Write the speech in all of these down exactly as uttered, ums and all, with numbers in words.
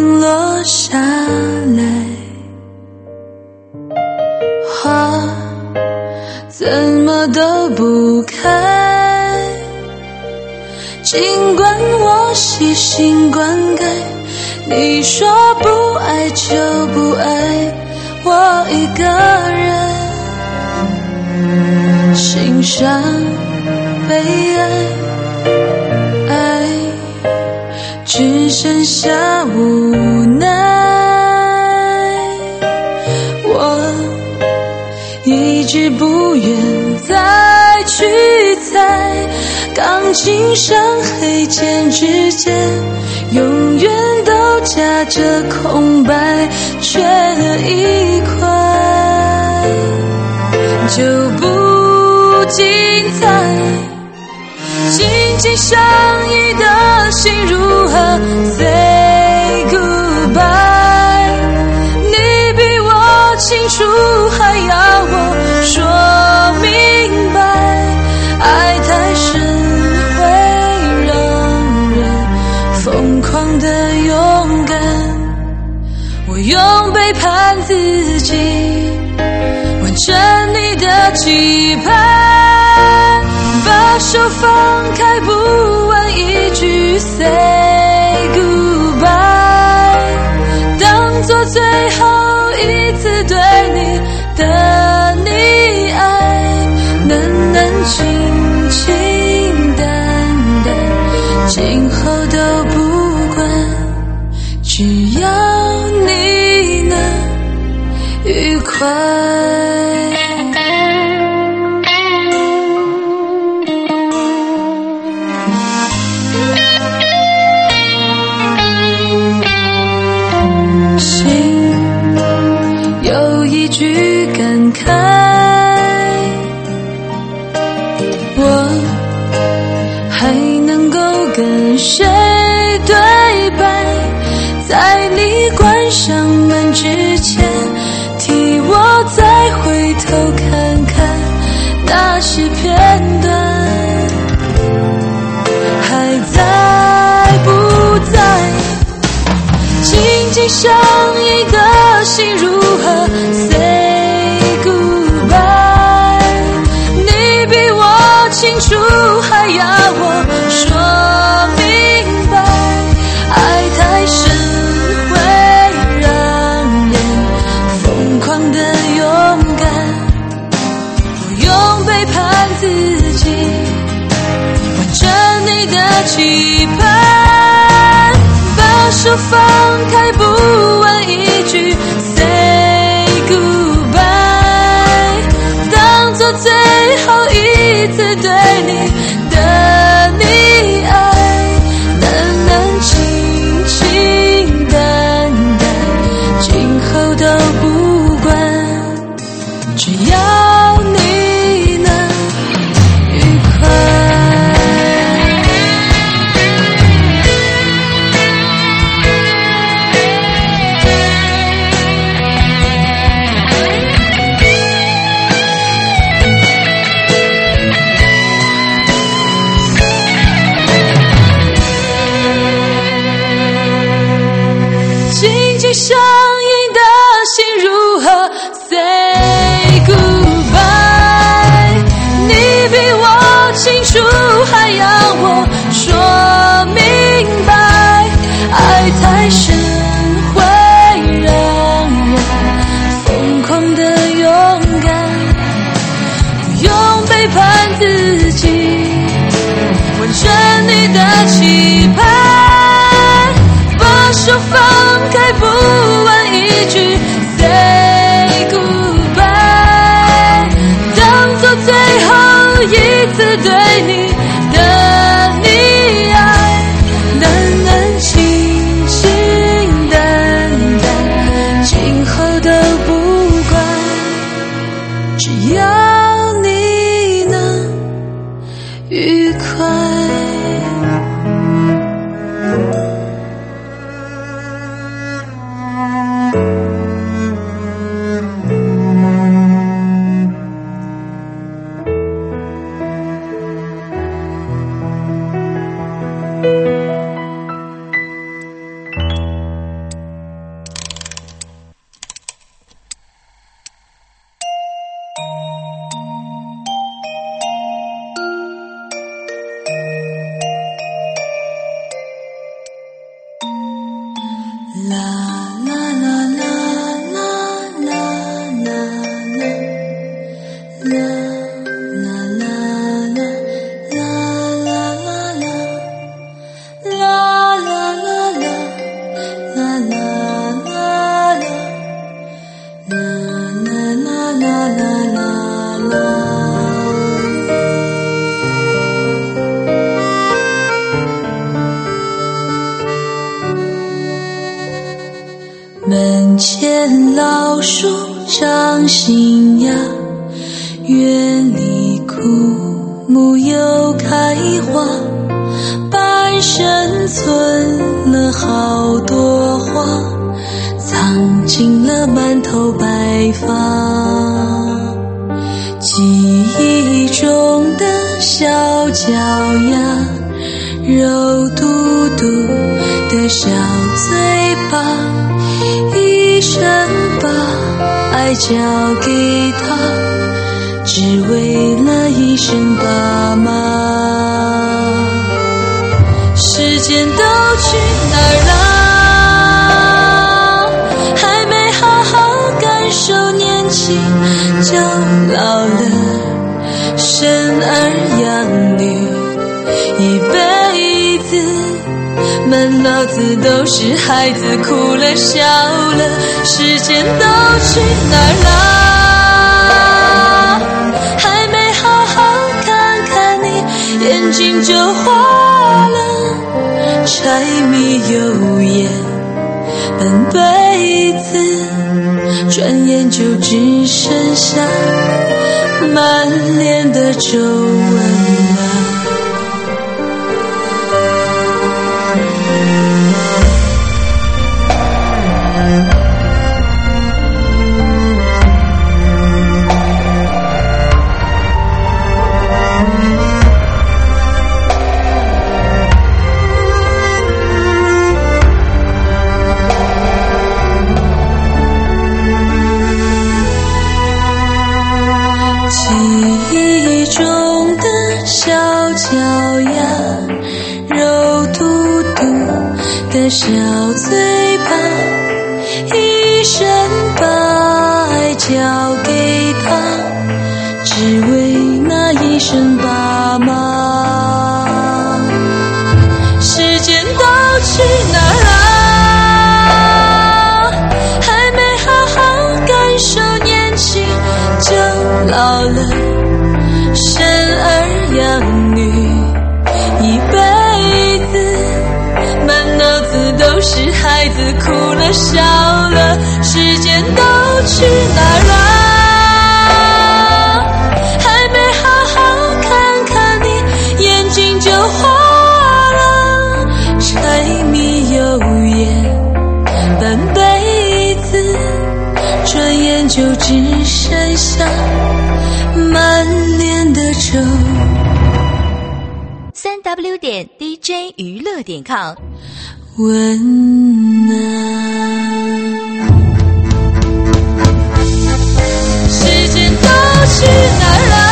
停落下来，花怎么都不开，尽管我细心灌溉，你说不爱就不爱，我一个人欣赏悲哀，爱只剩下无奈。我一直不愿再去猜，钢琴上黑键之间永远都夹着空白，缺了一块就不精彩。紧紧相依的心如何 say goodbye？ 你比我清楚，还要我说明白，爱太深会让人疯狂的勇敢，我用背叛自己完成你的期盼，把手放开不问一句 say goodbye， 当作最后一次对你的溺爱，能能清清淡淡，今后都不管，只要你能愉快。句感慨，我还能够跟谁对白？在你关上门之前，替我再回头看看那些片段，还在不在？紧紧相依的心如何 say goodbye？ 你比我清楚，还要我说明白，爱太深会让人疯狂的勇敢，我用背叛自己完成你的期盼，把手放开不问一句 say goodbye， 当作最后一次对你的溺爱，能能清清淡淡，今后都不管，只要你能愉快。相依的心如何 say goodbye？ 你比我清楚，还要我说明白，爱太深会让人疯狂的勇敢，用背叛自己完成你的期盼，把手放开不问一句 say goodbye， 当作最后一次对你的溺爱，能能清清淡淡，今后都不管，只要你能愉快。 门前老树长新芽，园里枯木又开花，半生存了好多花，藏进了满头白发。记忆中的小脚丫，肉嘟嘟的小嘴巴，一生把爱交给他，只为了一声爸妈。时间都去哪儿了？还没好好感受年轻就老了，生儿养女一辈子，满脑子都是孩子哭了笑了，时间都去哪儿了？还没好好看看你，眼睛就花了，柴米油盐半辈子，转眼就只剩下满脸的皱纹了。小嘴巴，一生把爱交给他，只为那一声爸妈。时间都去哪儿了？还没好好感受年轻就老了，生儿养女一辈子，满脑子都是孩子哭了笑了，时间都去哪儿了？还没好好看看你，眼睛就花了，柴米油盐半辈子，转眼就只剩下满脸的皱。 三 w 点 d j 娱乐点 com。 温暖，时间都去哪儿了？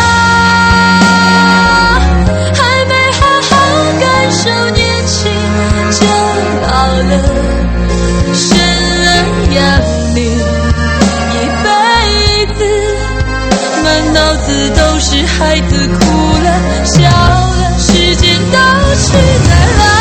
还没好好感受年轻就老了，生儿养女一辈子，满脑子都是孩子哭了笑了，时间都去哪儿了？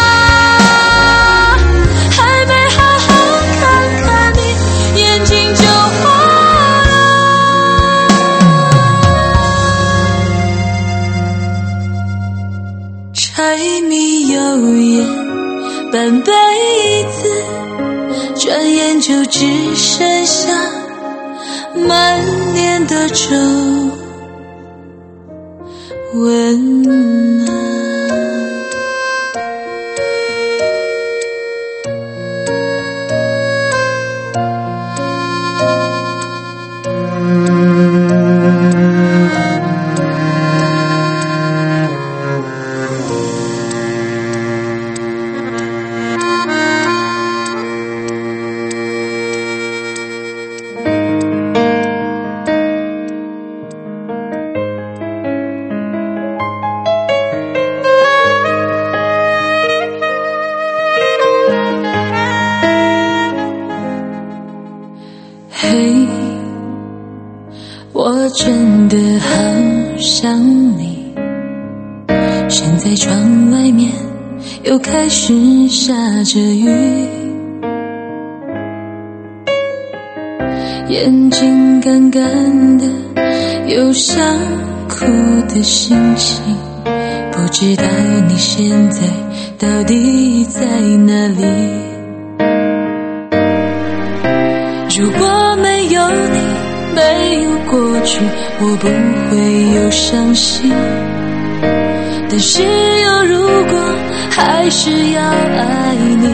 柴米油盐半辈子，转眼就只剩下满脸的皱温暖。 嘿，我真的好想你。现在窗外面又开始下着雨，眼睛干干的，有想哭的心情。不知道你现在到底在哪里？如果没有你，没有过去，我不会有伤心。但是有如果，还是要爱你。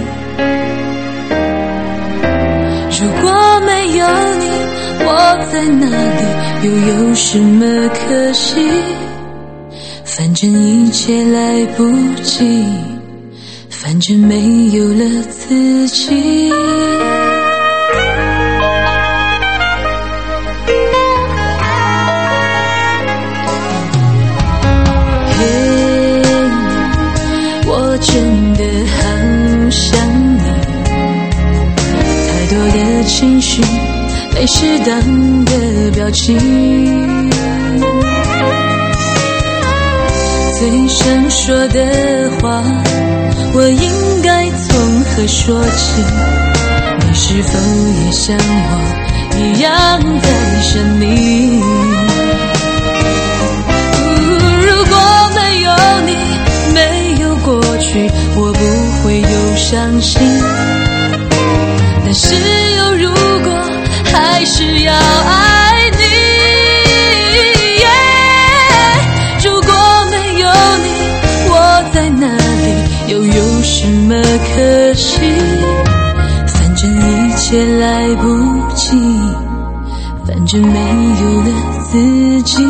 如果没有你，我在哪里，又有什么可惜？反正一切来不及，反正没有了自己。嘿，我真的好想你，太多的情绪，没适当的表情。最想说的话，我应该从何说起？你是否也像我一样在想你？如果没有你，没有过去，我不会有伤心。但是有如果，还是要爱你。又有什么可惜？反正一切来不及，反正没有了自己。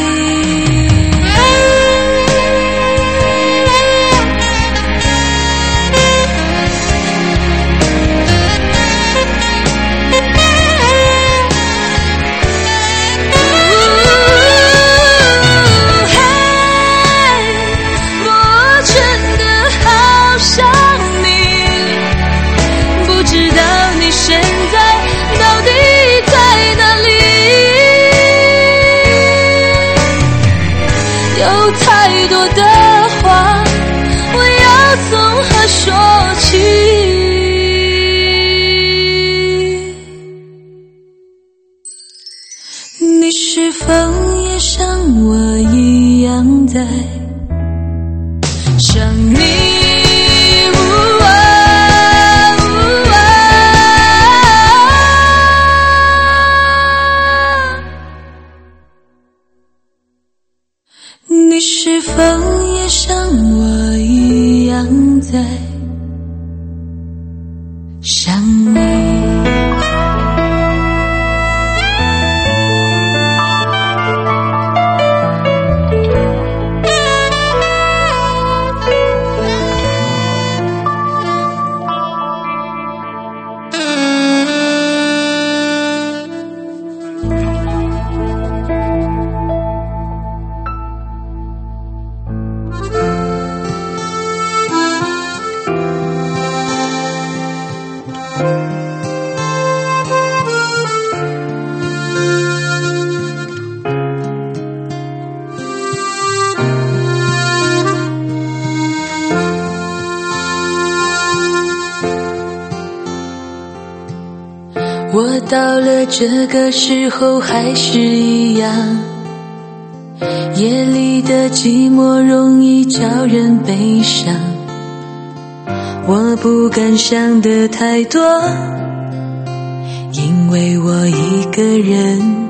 太多的话，我要从何说起？你是否也像我一样在想你？你是否也像我一样在想你？我到了这个时候还是一样，夜里的寂寞容易叫人悲伤。我不敢想的太多，因为我一个人。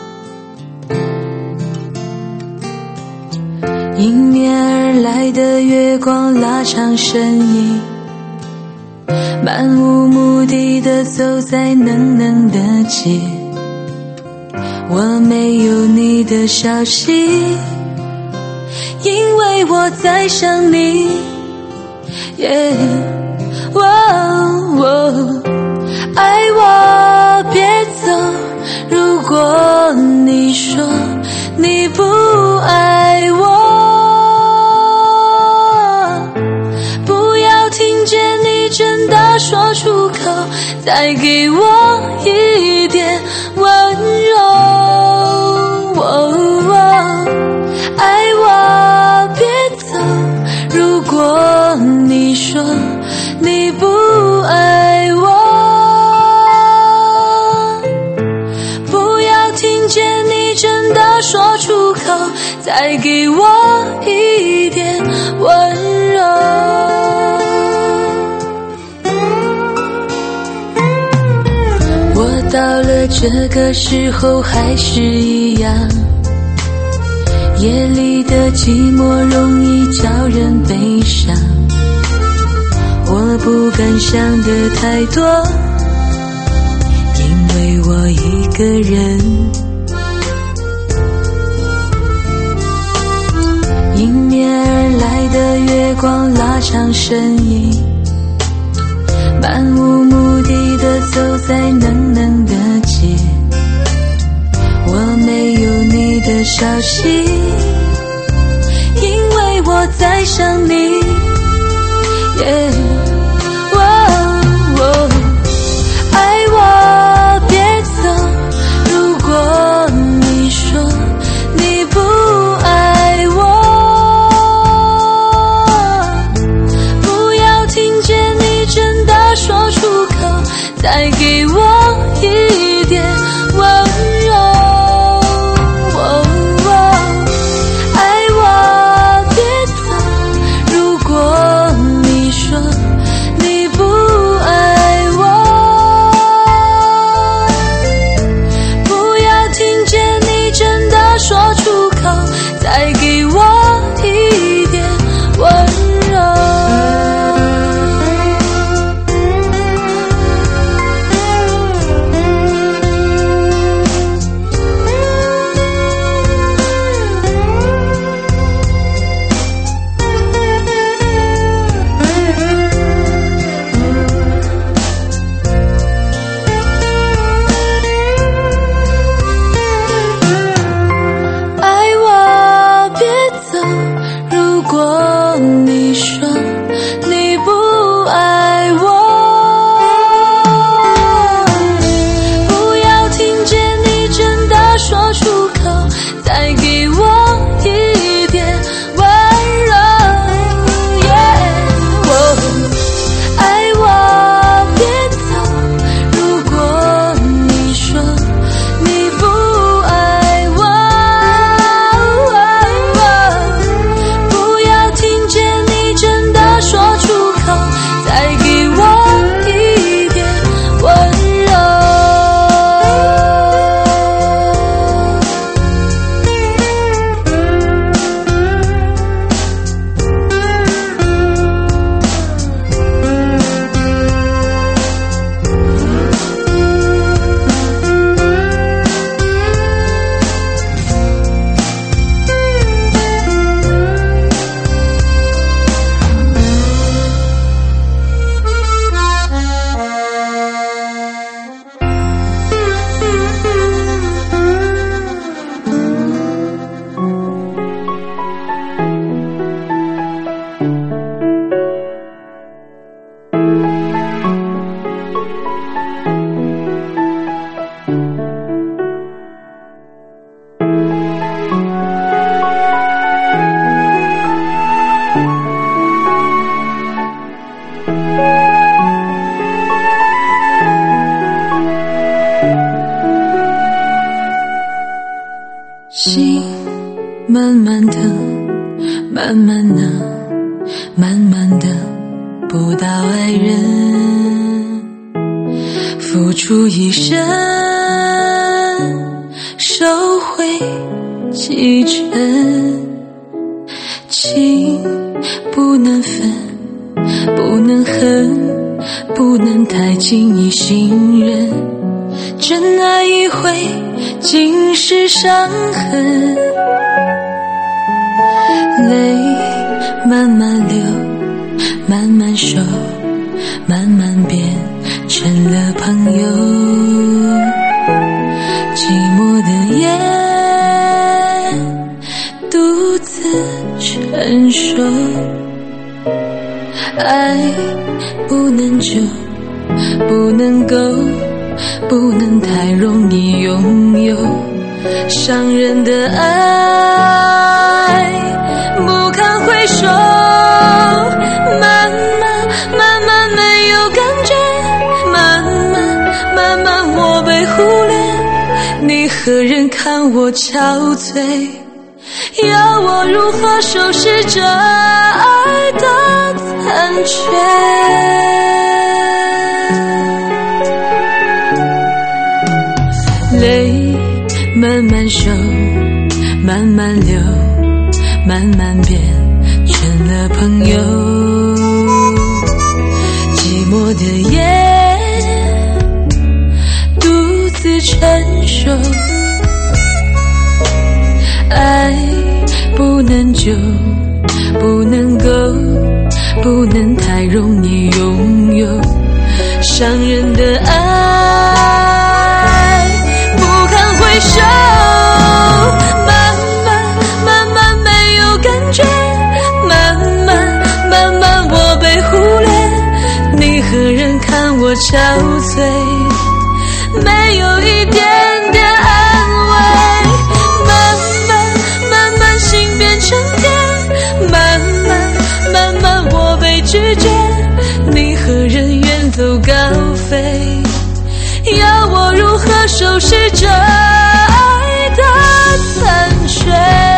迎面而来的月光拉长身影，漫无目的地走在冷冷的街。我没有你的消息，因为我在想你。yeah, 哦哦，爱我别走，如果你说你不爱我，不要听见你真的说出口，再给我一点温柔。哦哦，爱我别走，如果你说你不爱我，不要听见你真的说出口，再给我一点温柔。我到了这个时候还是一样，夜里的寂寞容易叫人悲伤，我不敢想的太多，因为我一个人。迎面而来的月光拉长身影，漫无目的的走在冷冷的街，我没有你的消息，因为我在想你。yeah爱我别走，如果你说你不爱我，不要听见你真的说出口，再给我一点温柔。爱我别走，如果你说你不爱我，不要听见你真的说出口，再给我一点温柔。心慢慢的慢慢的慢慢的不到爱人，付出一生收回几成，情不能分不能恨不能太轻易信任，真爱一回尽是伤痕，泪慢慢流慢慢收慢慢变成了朋友，寂寞的夜独自承受，爱不能救能够，不能太容易拥有伤人的爱，不堪回首，慢慢慢慢没有感觉，慢慢慢慢我被忽略，你何人看我憔悴，要我如何收拾这爱的残缺。泪慢慢收，慢慢流，慢慢变成了朋友，寂寞的夜独自承受，爱不能久，不能够，不能太容易拥有伤人的爱，不堪回首，慢慢慢慢没有感觉，慢慢慢慢我被忽略，你何人看我憔悴，没有一点点安慰，慢慢慢慢心变成铁，慢慢慢慢我被拒绝，你何人远走高飞，要我如何收拾这爱的残缺。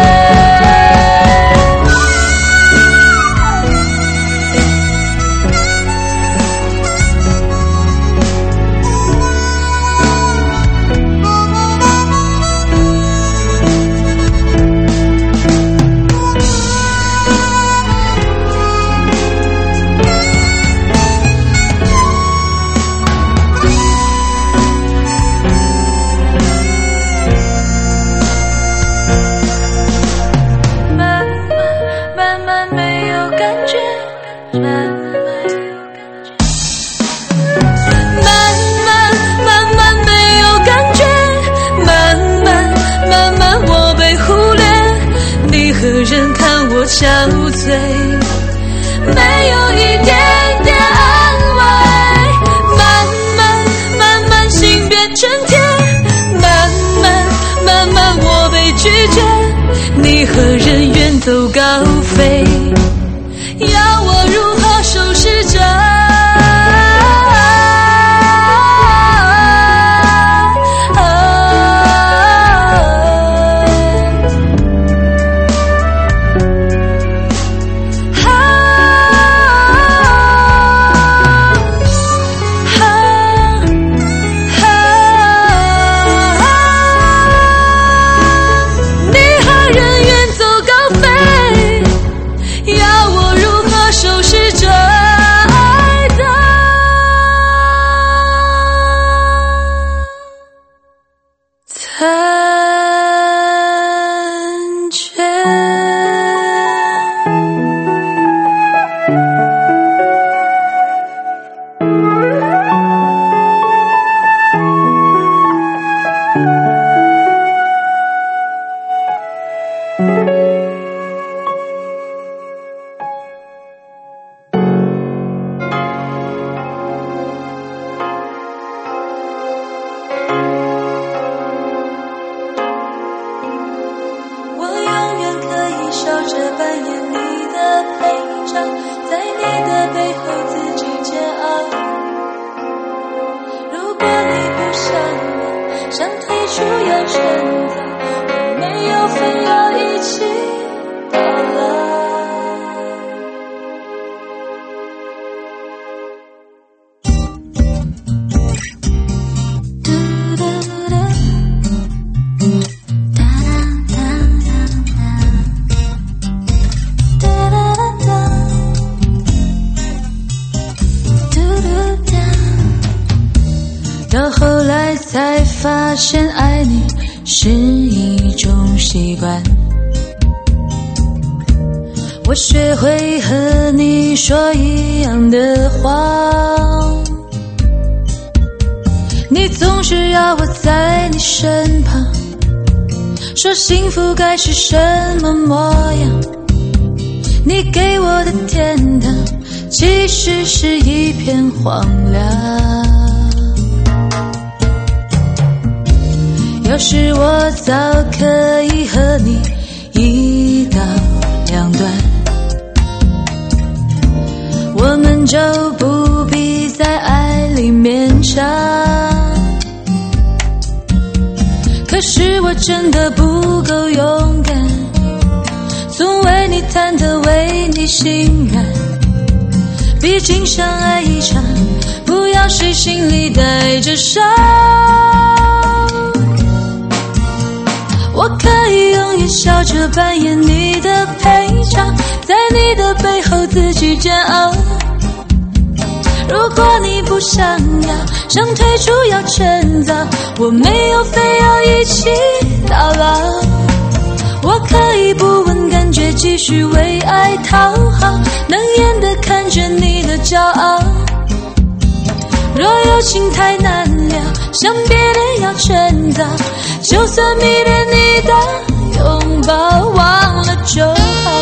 憔悴，没有一点点安慰，慢慢慢慢心变成铁，慢慢慢慢我被拒绝，你何人远走高飞，要我如何收拾这到后来才发现爱你是一种习惯，我学会和你说一样的话，你总是要我在你身旁，说幸福该是什么模样，你给我的天堂其实是一片荒凉。 有时我早可以和你一刀两断，我们就不必在爱里勉强。可是我真的不够勇敢，总为你忐忑，为你心软。毕竟相爱一场，不要谁心里带着伤。我可以永远笑着扮演你的配角，在你的背后自己煎熬。如果你不想要，想退出要趁早，我没有非要一起到老。我可以不问感觉，继续为爱讨好，能演的看着你的骄傲。若有情太难了，想别恋要趁早，就算迷恋你的拥抱，忘了就好。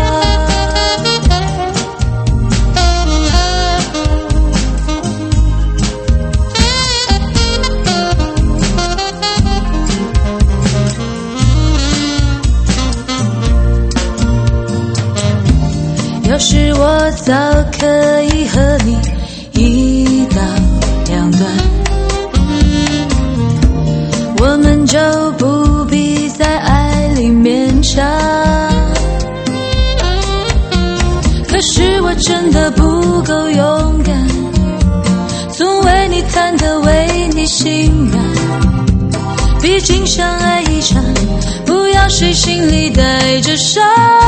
有时我早可以和你一刀两断，我们就不必在爱里勉强。可是我真的不够勇敢，总为你忐忑，为你心软。毕竟相爱一场，不要谁心里带着伤。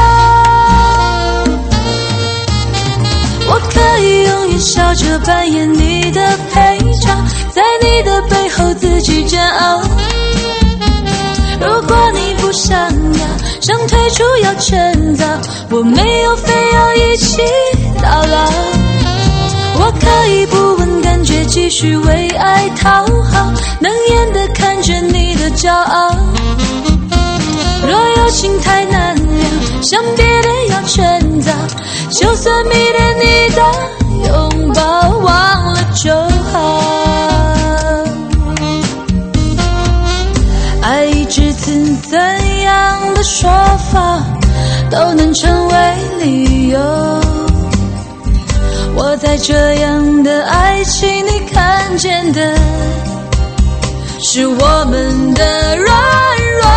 我可以永远笑着扮演你的配角，在你的背后自己煎熬。如果你不想要，想退出要趁早，我没有非要一起到老。我可以不问感觉，继续为爱讨好，能演的看着你的骄傲。若有情太难了，想别恋要趁早，就算迷恋你的拥抱，忘了就好。爱至此怎样的说法都能成为理由，我在这样的爱情里看见的是我们的软弱。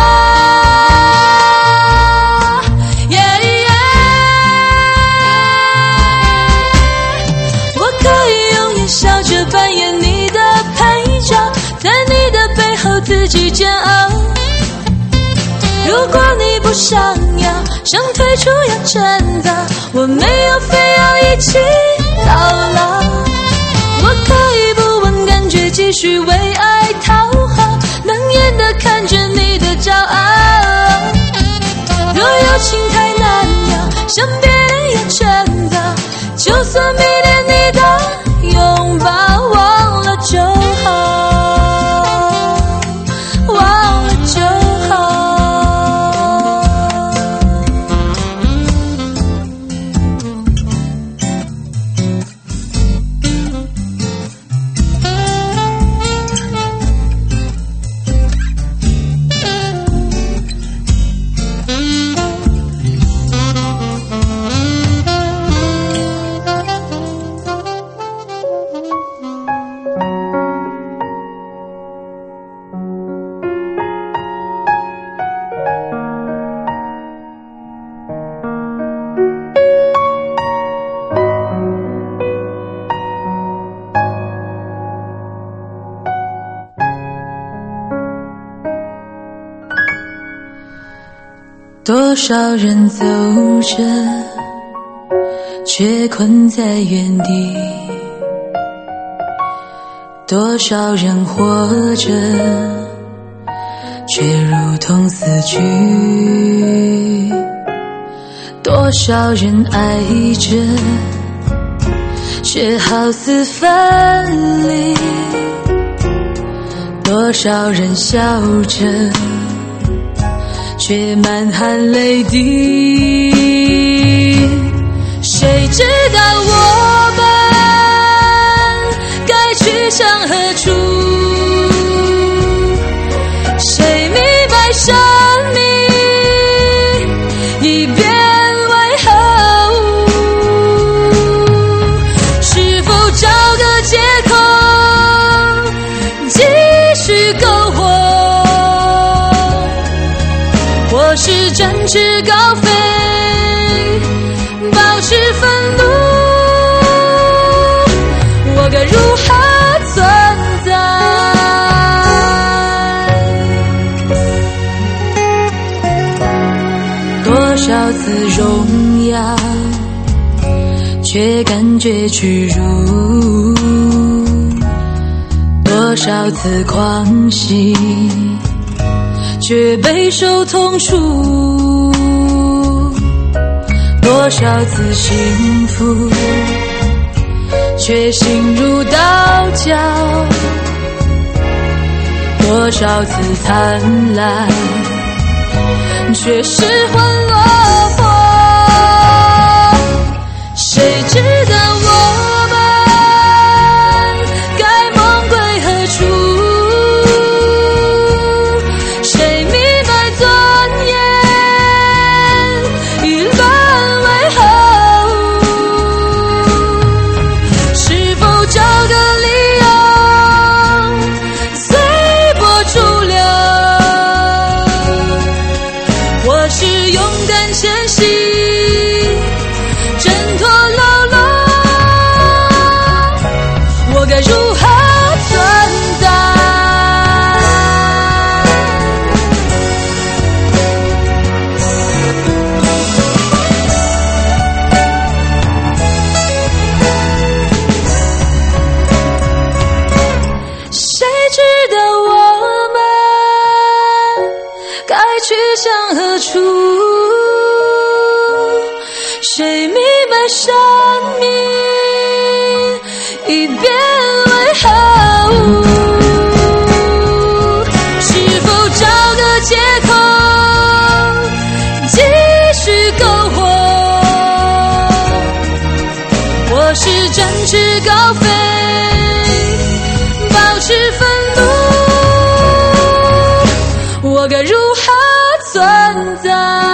笑着扮演你的配角，在你的背后自己煎熬。如果你不想要，想退出要趁早，我没有非要一起到老。我可以不问感觉，继续为爱讨好，能演的看着你的骄傲。若有情太难了，想别恋要趁早，就算迷恋你的拥抱，忘了就好，忘了就好。多少人走着，却困在原地；多少人活着，却如同死去；多少人爱着，却好似分离；多少人笑着，却满含泪滴。谁知道我们该去向何处？谁次荣耀，却感觉屈辱；多少次狂喜，却备受痛楚；多少次幸福，却心如刀绞；多少次灿烂，却失魂落魄。谁知道我们该梦归何处？谁明白尊严已沦为何物？是否找个理由随波逐流？我是勇敢前行，挣脱牢笼，我该如何存在？谁知道我们该去向何处？谁明白生命已变为何物？是否找个借口继续苟活？我是展翅高飞，保持愤怒，我该如何存在？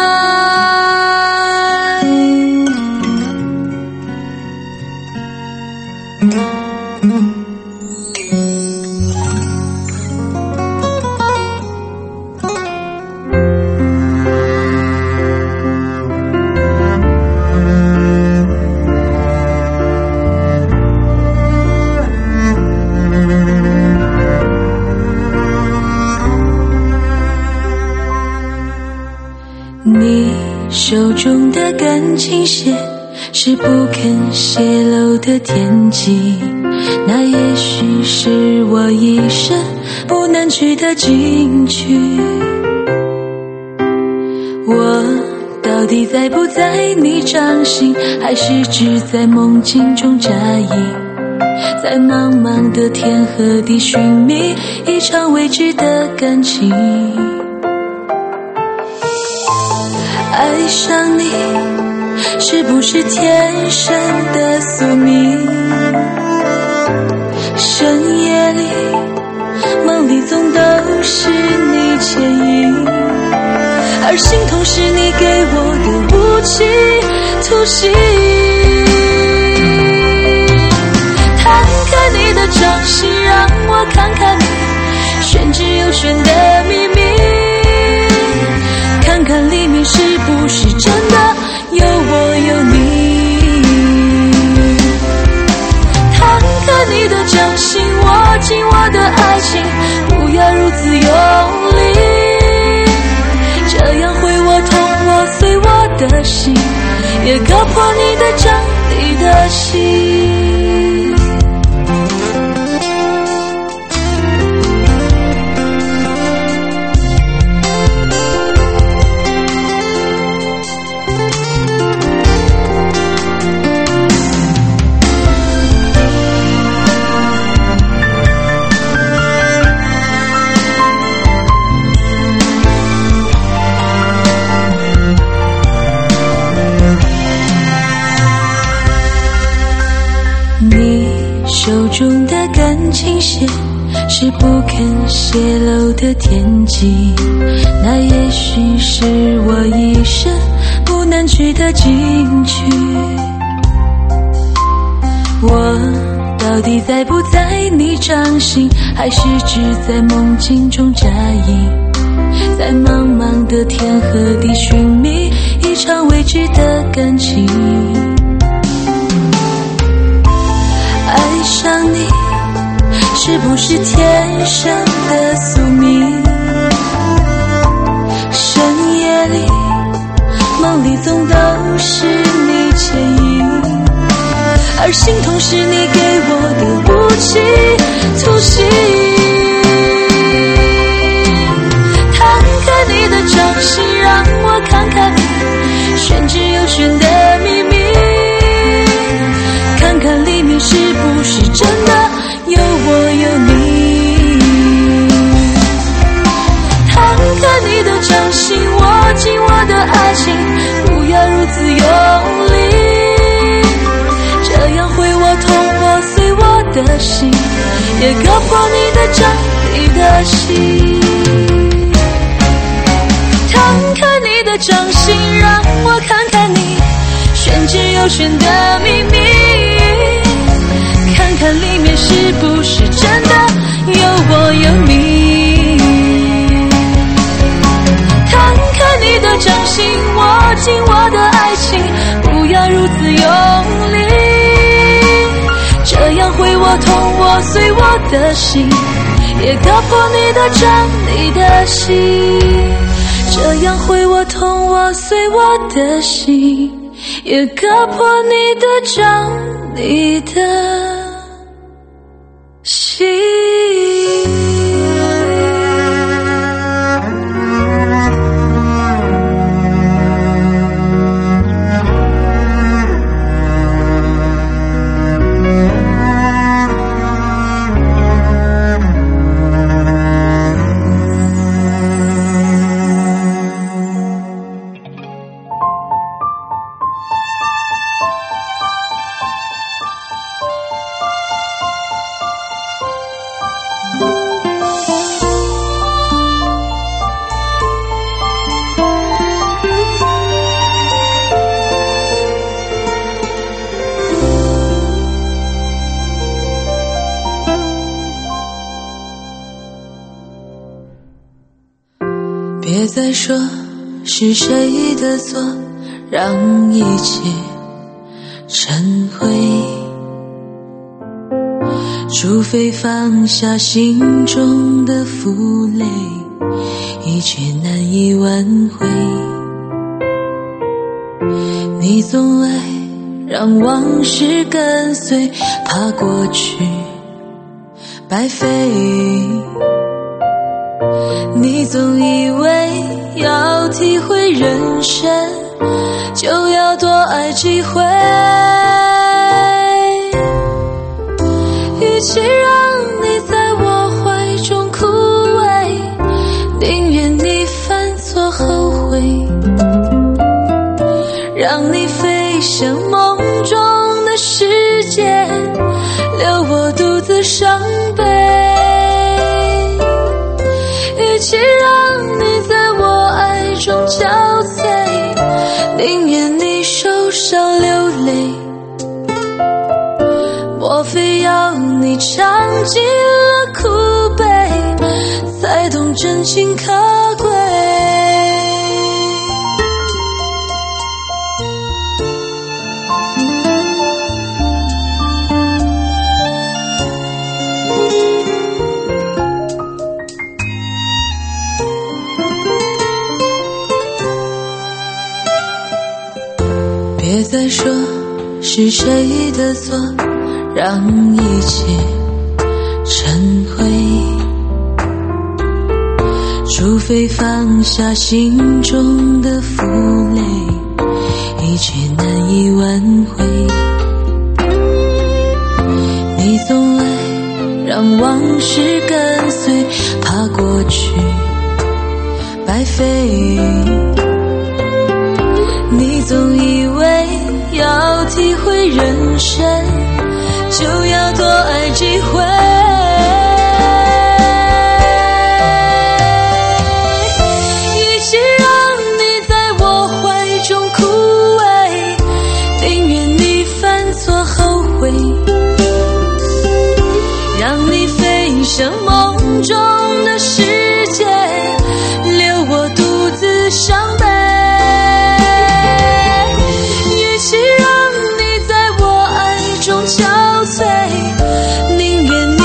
你手中的感情线是不肯泄露的天机，那也许是我一生不能取的禁区。我到底在不在你掌心，还是只在梦境中扎营，在茫茫的天和地寻觅一场未知的感情。爱上你是不是天生的宿命？深夜里梦里总都是你牵引，而心痛是你给我的无期徒刑。摊开你的掌心，让我看看你玄之又玄的秘密，看看里面是不是真的有我有你。摊开你的掌心，握紧我的爱情，不要如此用力，这样会我痛我碎我的心，也割破你的掌，你的心。手中的感情线是不肯泄露的天机，那也许是我一生不能取的禁区。我到底在不在你掌心，还是只在梦境中扎营，在茫茫的天和地寻觅一场未知的感情。爱上你是不是天生的宿命？深夜里梦里总都是你牵引，而心痛是你给我的无期徒刑。摊开你的掌心，让我看看你玄之又玄的秘密，看看里面是不是真的有我有你。摊开你的掌心，握紧我的爱情，不要如此用力，这样会我痛破碎我的心，也割破你的掌，你的心。摊开你的掌心，让我看看你玄之又玄的秘密，看看里面是不是真的有我有你。摊开你的掌心，握紧我的爱情，不要如此用力，这样会我痛我碎我的心，也割破你的掌，你的心。这样会我痛我碎我的心，也割破你的掌，你的心。别再说是谁的错，让一切成灰，除非放下心中的负累，一切难以挽回。你总爱让往事跟随，怕过去白费。你总以为要体会人生，就要多爱几回，与其让你在我怀中枯萎，宁愿你犯错后悔，让你飞向梦中的世界，留我独自伤悲。与其让你在我爱中憔悴，宁愿你受伤流泪。莫非要你尝尽了苦悲，才懂真情可贵？别再说是谁的错，让一切成灰，除非放下心中的负累，一切难以挽回。你总爱让往事跟随，怕过去白费。你总以为要体会人生，就要多爱几回，与其让你在我怀中枯萎，宁愿你犯错后悔，让你飞向梦中的世界，留我独自伤悲。憔悴，宁愿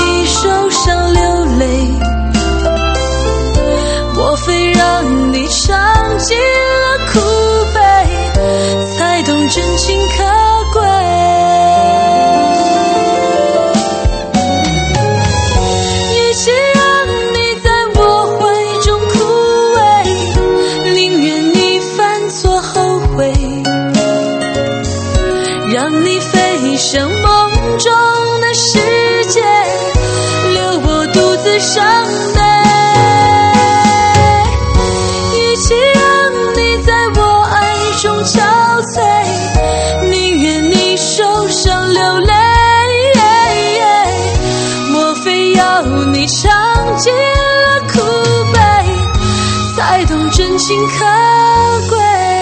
尽了苦悲，才懂真情可贵。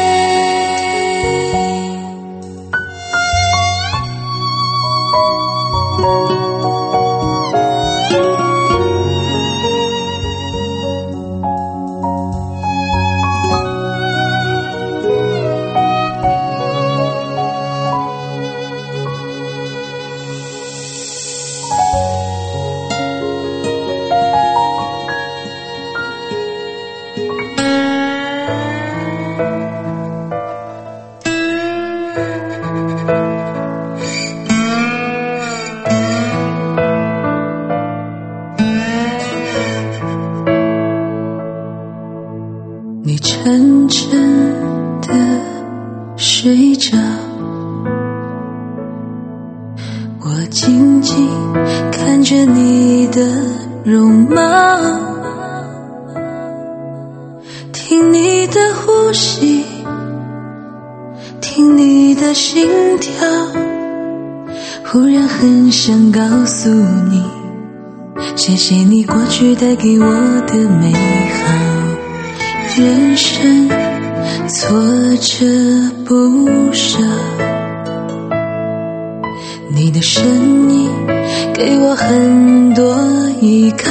你沉沉地睡着，我静静看着你的容貌，听你的呼吸，听你的心跳，忽然很想告诉你，谢谢你过去带给我的美好。人生挫折不少，你的声音给我很多依靠，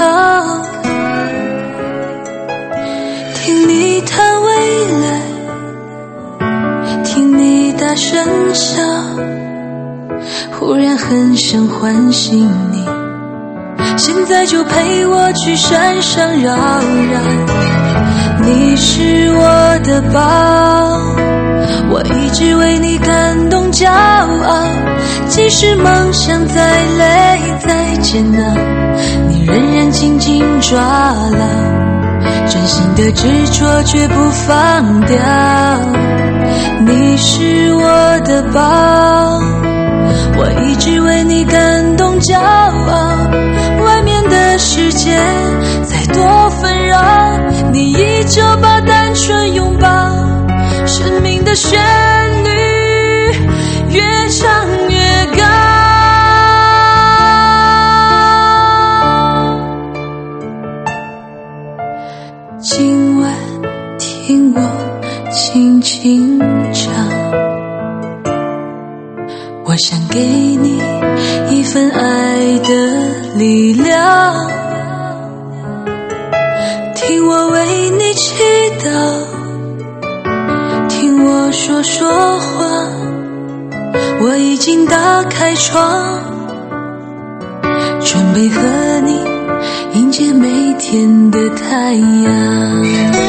听你谈未来，听你大声笑，忽然很想唤醒你，现在就陪我去山上绕绕。你是我的宝，我一直为你感动骄傲，即使梦想再累再煎熬，你仍然紧紧抓牢，真心的执着绝不放掉。你是我的宝，我一直为你感动骄傲，外面的世界再多纷扰，你依旧把单纯拥抱，生命的旋律越唱越高。今晚听我轻轻唱，我想给你一份爱的力量，听我为你祈祷，听我说说话，我已经打开窗，准备和你迎接每天的太阳。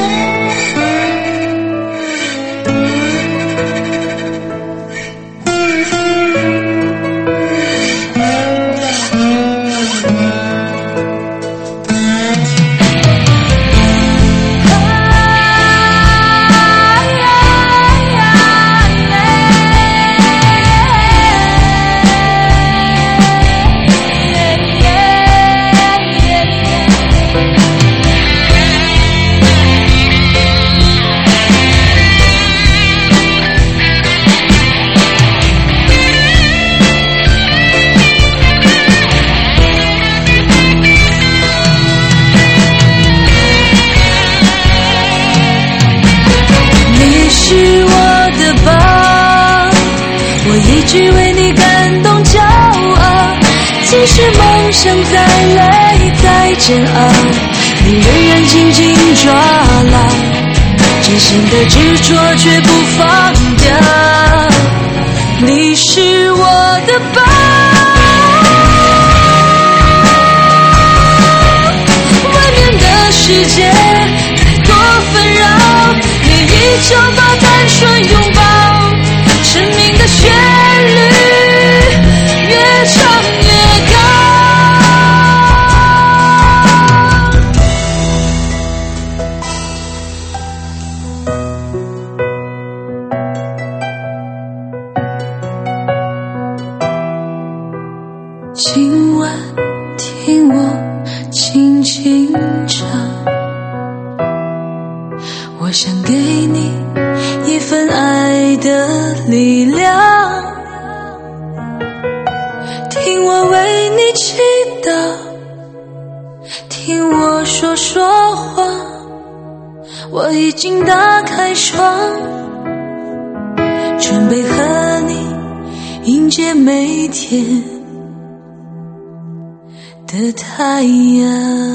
只为你感动骄傲，即使梦想再累再煎熬，你仍然紧紧抓牢，真心的执着绝不放掉。你是我的宝，外面的世界再多纷扰，你依旧把单纯拥抱，生命的旋律越唱越高。今晚听我轻轻唱，我想给你一份爱的力量，听我为你祈祷， 听我说说话，我已经打开窗，准备和你迎接每天的太阳。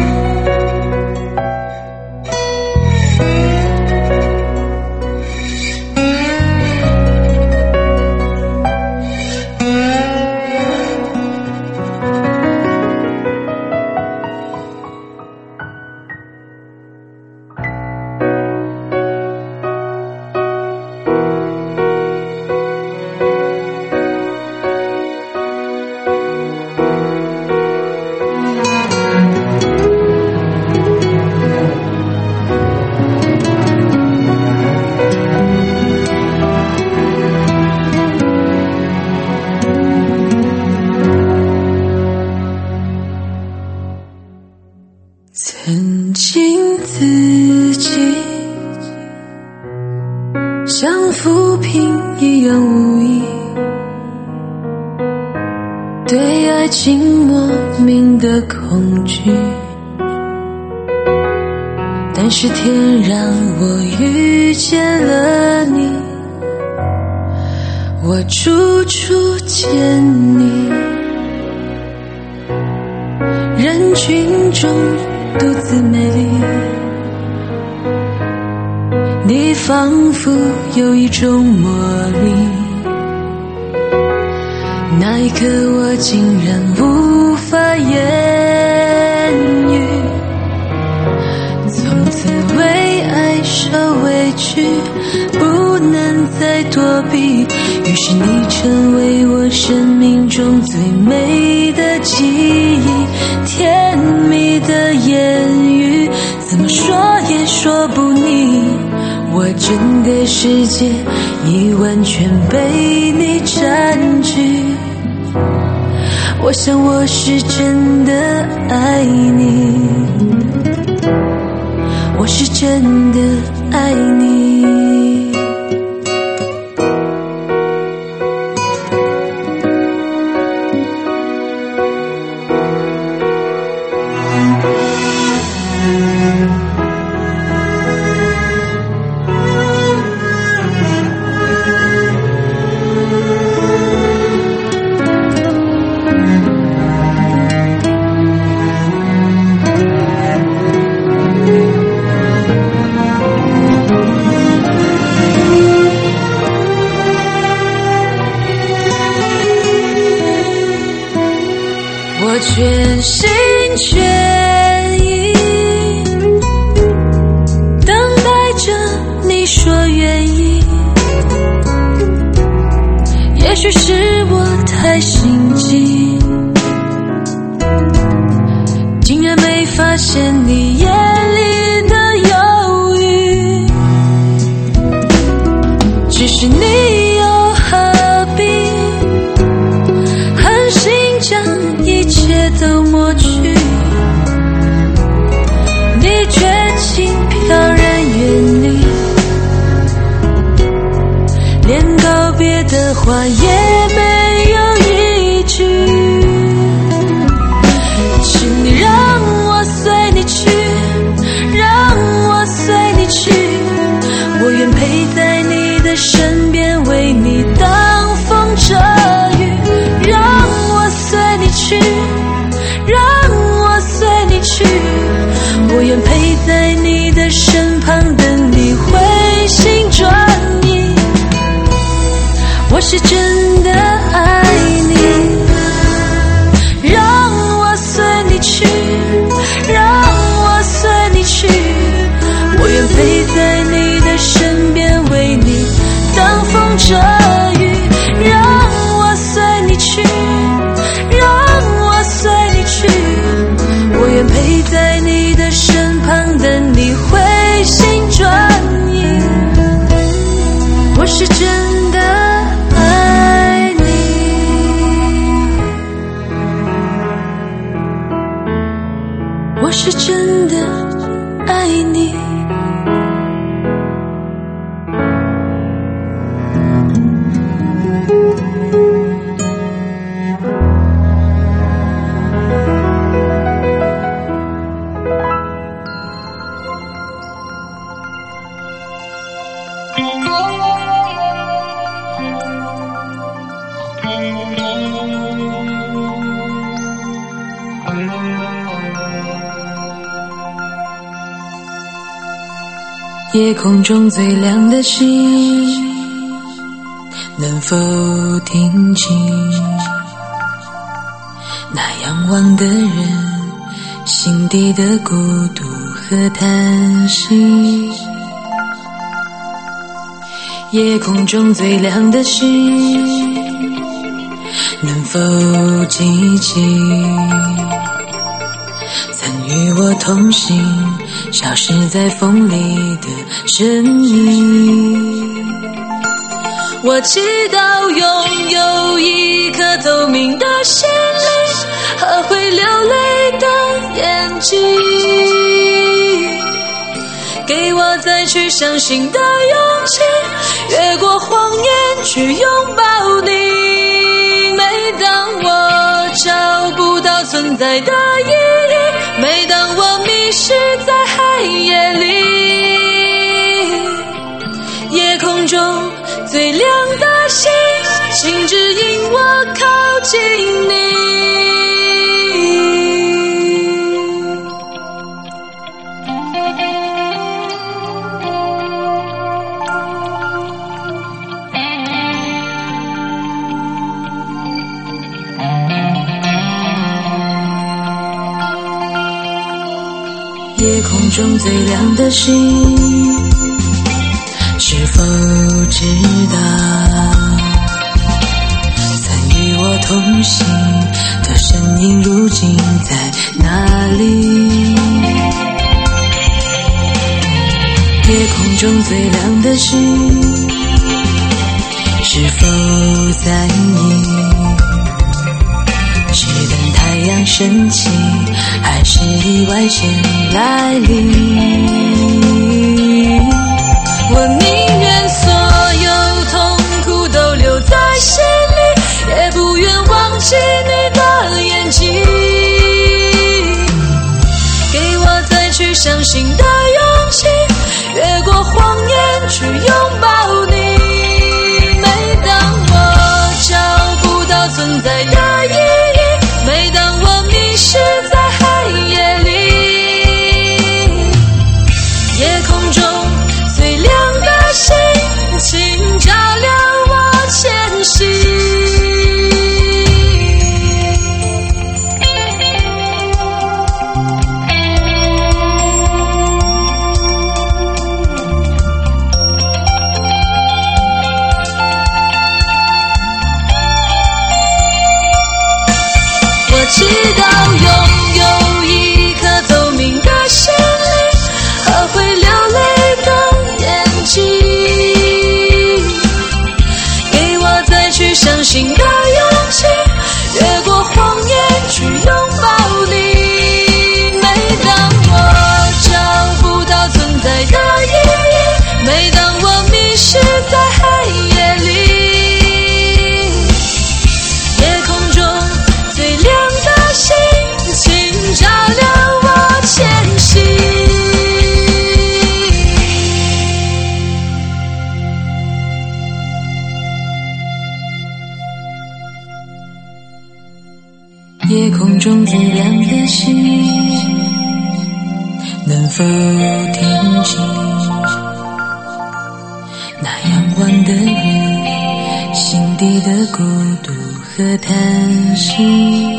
曾经自己像浮萍一样无意，对爱情莫名的恐惧，但是天让我遇见了你，我处处见你，人群中独自美丽，你仿佛有一种魔力，那一刻我竟然无法言语，从此为爱受委屈，不能再躲避，于是你成为我生命中最美的记忆，甜蜜的言语怎么说也说不腻，我整个世界已完全被你占据，我想我是真的爱你，我是真的爱你。我全心全意等待着你说愿意，也许是我太心急，竟然没发现你眼里的犹豫，只是你又何必狠心将一切都抹去，你却轻飘然远离，连告别的话也没有一句，请你让我随你去，让我随你去，我愿陪在你的身边，为你挡风遮雨，让我随你去，让我随你去，我愿陪在你的身旁，等你回心转意，我是真的爱你，让我随你去，让我随你去，我愿陪在你的身边，为你挡风遮雨，让我随你去，让我随你去，我愿陪在你的身旁，等你回心转意，我是真的爱你，我是真的爱你。 夜空中最亮的星，能否听清那仰望的人心底的孤独和叹息？夜空中最亮的星，能否记起曾与我同行消失在风里的身影？我祈祷拥有一颗透明的心灵和会流泪的眼睛，给我再去相信的勇气，越过谎言去拥抱你。每当我找不到存在的意义，每当我迷失在黑夜里，夜空中最亮的星，请指引我靠近你。夜空中最亮的星，是否知道曾与我同行的身影如今在哪里？夜空中最亮的星，是否在意是等太阳升起，还是意外先来临？我宁愿所有痛苦都留在心里，也不愿忘记你的眼睛，给我再去相信的勇气，越过谎言去拥抱你。每当我找不到存在的意义，每当我迷失在黑夜里，夜空中最亮的星，请照亮我前行。我知道拥有一颗透明的心灵和会流泪的眼睛，给我再去相信的勇气，越过谎言去拥抱你。每当我找不到存在的意义，每当我迷失在黑夜里，夜空中最亮的星，请照亮我前行。夜空中最亮的星，能否听清那仰望的人心底的孤独和叹息？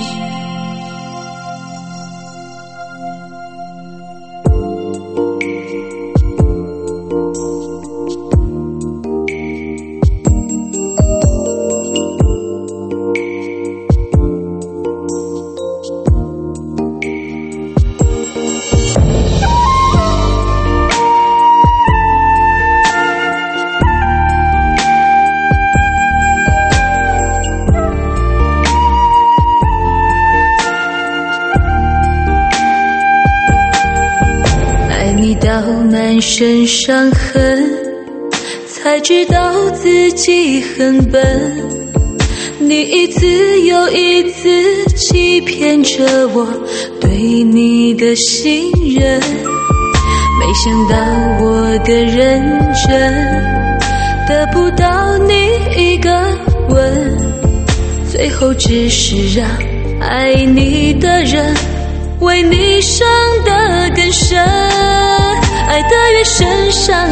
到满身伤痕，才知道自己很笨。你一次又一次欺骗着我对你的信任，没想到我的认真得不到你一个吻，最后只是让爱你的人为你伤得更深。爱得越深，伤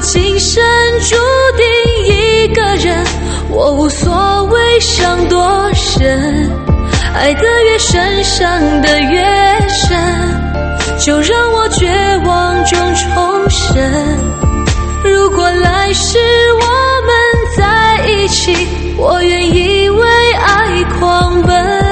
今生注定一个人，我无所谓伤多深，爱得越深，伤得越深，就让我绝望中重生。如果来世我们在一起，我愿意为爱狂奔。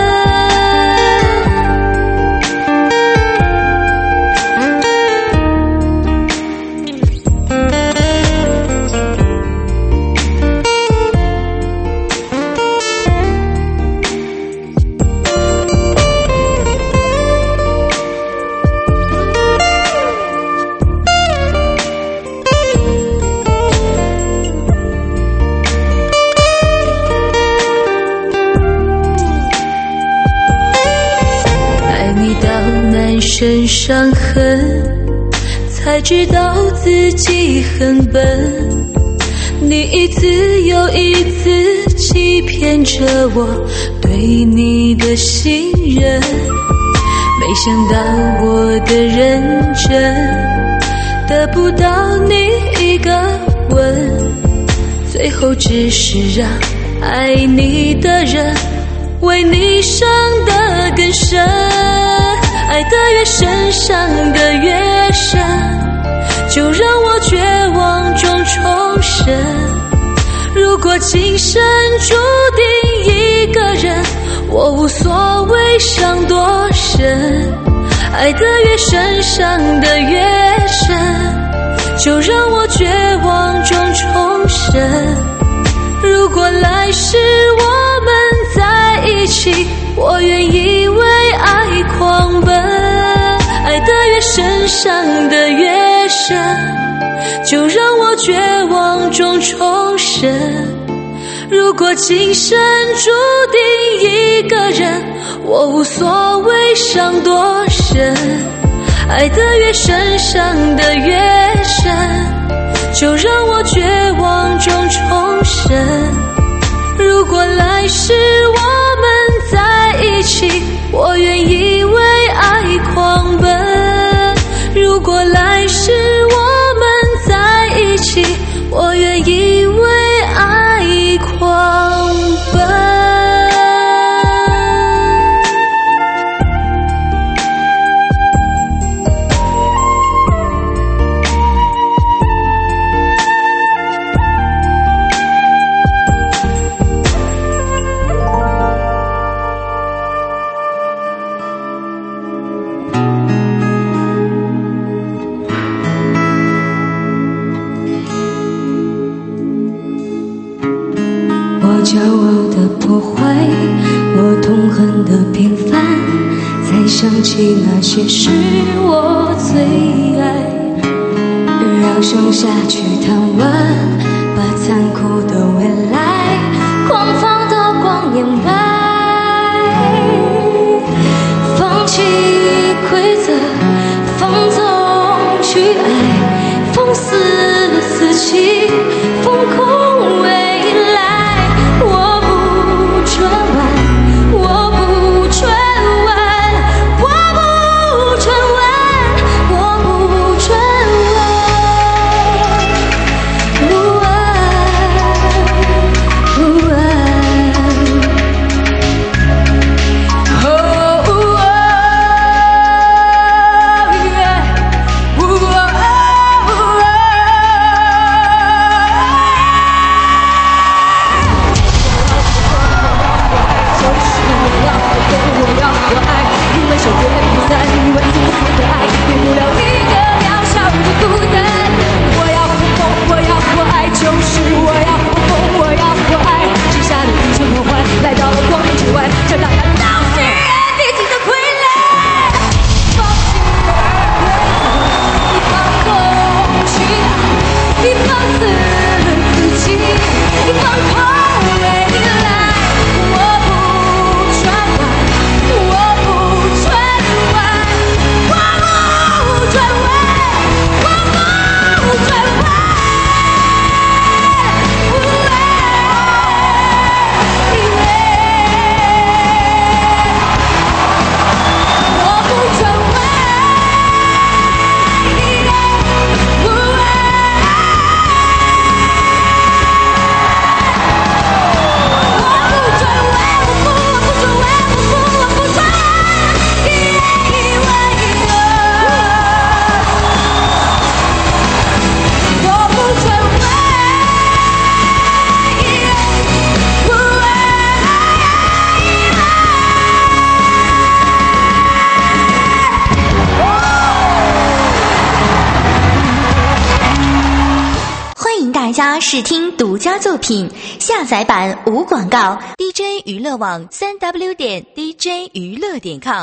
身伤痕，才知道自己很笨，你一次又一次欺骗着我对你的信任，没想到我的认真得不到你一个吻，最后只是让爱你的人为你伤得更深，爱得越深，伤得越深，就让我绝望中重生。如果今生注定一个人，我无所谓伤多深，爱得越深，伤得越深，就让我绝望中重生。如果来世我们在一起，我愿意为爱狂奔，爱得越深，伤得越深，就让我绝望中重生。如果今生注定一个人，我无所谓伤多深，爱得越深，伤得越深，就让我绝望中重生。如果来世我们在一起，我愿意为爱狂奔。如果来世我们在一起，我愿意为爱狂奔。 骄傲的破坏，我痛恨的平凡，才想起那些是我最爱，让剩下去贪玩，把残酷的未来狂放的光掩埋，放弃规则，放纵去爱，放肆自己，疯狂未来。 我不大家试听独家作品，下载版无广告。D J 娱乐网三 W 点 D J 娱乐点 com。